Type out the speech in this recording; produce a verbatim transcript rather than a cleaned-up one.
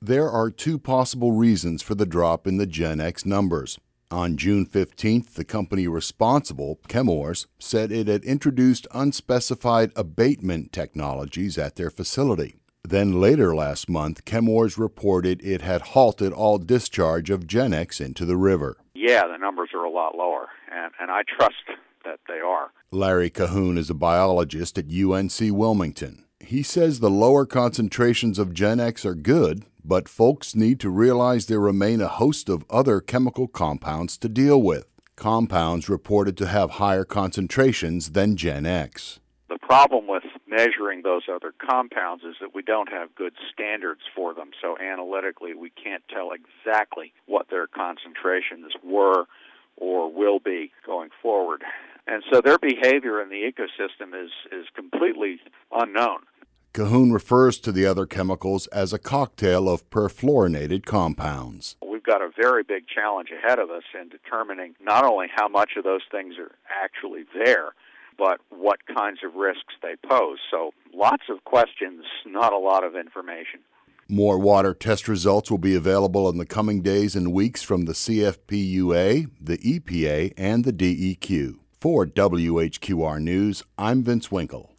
There are two possible reasons for the drop in the GenX numbers. On June fifteenth, the company responsible, Chemours, said it had introduced unspecified abatement technologies at their facility. Then later last month, Chemours reported it had halted all discharge of GenX into the river. Yeah, the numbers are a lot lower, and, and I trust that they are. Larry Cahoon is a biologist at U N C Wilmington. He says the lower concentrations of GenX are good, but folks need to realize there remain a host of other chemical compounds to deal with. Compounds reported to have higher concentrations than GenX. The problem with measuring those other compounds is that we don't have good standards for them. So analytically, we can't tell exactly what their concentrations were or will be going forward. And so their behavior in the ecosystem is, is completely unknown. Cahoon refers to the other chemicals as a cocktail of perfluorinated compounds. We've got a very big challenge ahead of us in determining not only how much of those things are actually there, but what kinds of risks they pose. So lots of questions, not a lot of information. More water test results will be available in the coming days and weeks from the C F P U A, the E P A, and the D E Q. For W H Q R News, I'm Vince Winkle.